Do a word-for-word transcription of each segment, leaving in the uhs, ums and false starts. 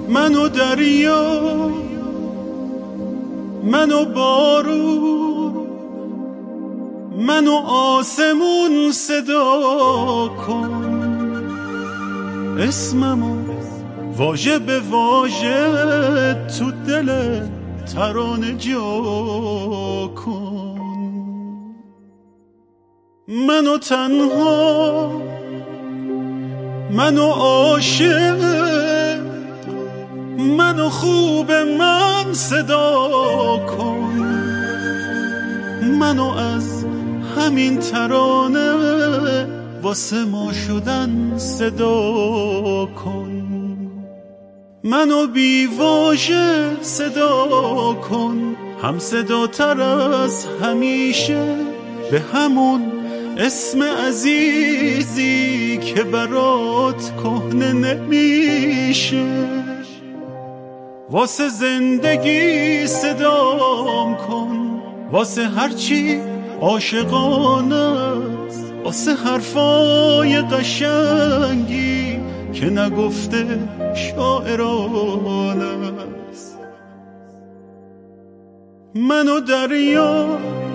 منو دریا، منو بارون، منو آسمون صدا کن، اسممو واژه به واژه تو دل ترانه جا کن. منو تنها، منو عاشق، منو خوب من صدا کن، منو از همین ترانه واسه ما شدن صدا کن. منو بی واژه صدا کن، هم صدا تر از همیشه، به همون اسم عزیزی که برات کهنه نمیشه. واسه زندگی صدام کن، واسه هرچی عاشقانه است، واسه حرفای قشنگی که نگفته شاعرانه است. منو دریا،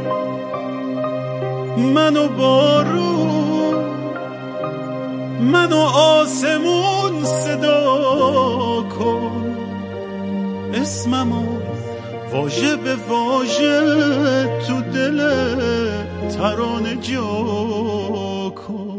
منو بارون، منو آسمون صدا کن، اسممو واژه به واژه تو دل ترانه جا کن.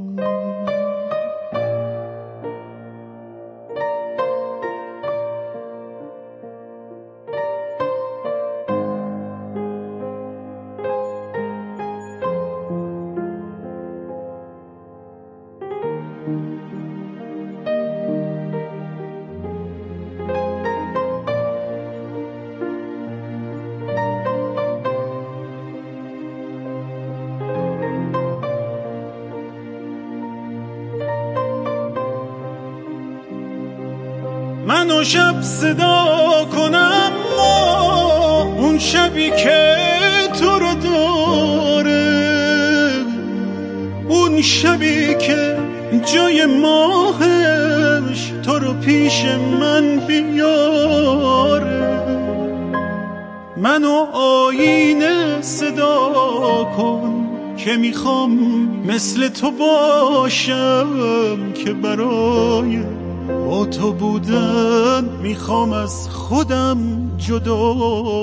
منو شب صدا کنم، ما اون شبی که تو رو داره، اون شبی که جای ماهش تو رو پیش من بیاره. منو آینه صدا کن که میخوام مثل تو باشم، که برای با تو بودن میخوام از خودم جدا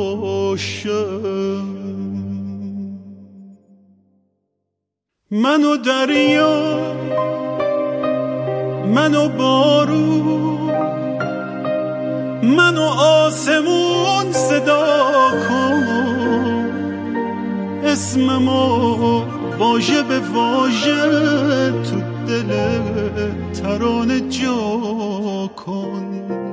شم. منو دریا، منو بارون، منو آسمون صدا کن، اسممو واژه به واژه تو دل ترانه جا کن.